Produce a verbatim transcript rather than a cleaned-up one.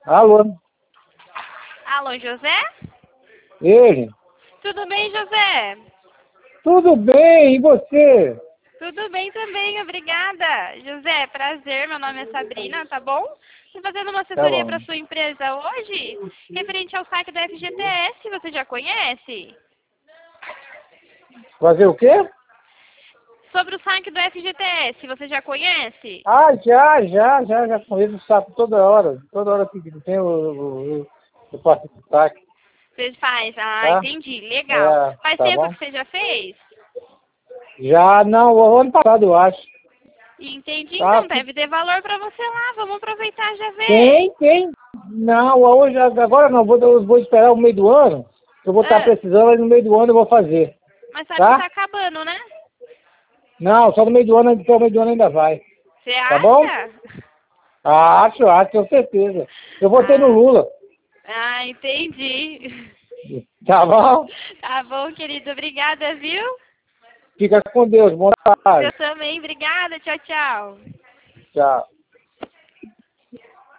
Alô? Alô, José? Ele? Tudo bem, José? Tudo bem, e você? Tudo bem também, obrigada. José, prazer, meu nome é Sabrina, tá bom? Estou fazendo uma Tá assessoria bom. para sua empresa hoje, referente ao saque da F G T S, você já conhece? Fazer o quê? Sobre o saque do F G T S, você já conhece? Ah, já, já, já, já conheço o saco toda hora. Toda hora que tem o, o, o, eu faço esse saque, Você faz? Ah, tá? entendi, legal. É, Faz tá tempo bom? que você já fez? Já, não, o ano passado eu acho. Entendi, Tá? então deve ter valor para você lá, vamos aproveitar e já ver. Tem, tem. Não, hoje, agora não, vou, eu vou esperar o meio do ano. Eu vou estar Ah, precisando, aí no meio do ano eu vou fazer. mas sabe que tá Tá? acabando, né? Não, só no meio do ano, até o meio do ano ainda vai. Você Tá bom? acha? Acho, acho, com certeza. Eu votei no Ah, Lula. ah, entendi. Tá bom? Tá bom, querido. Obrigada, viu? Fica com Deus. Boa Eu tarde. também. Obrigada. Tchau, tchau. Tchau.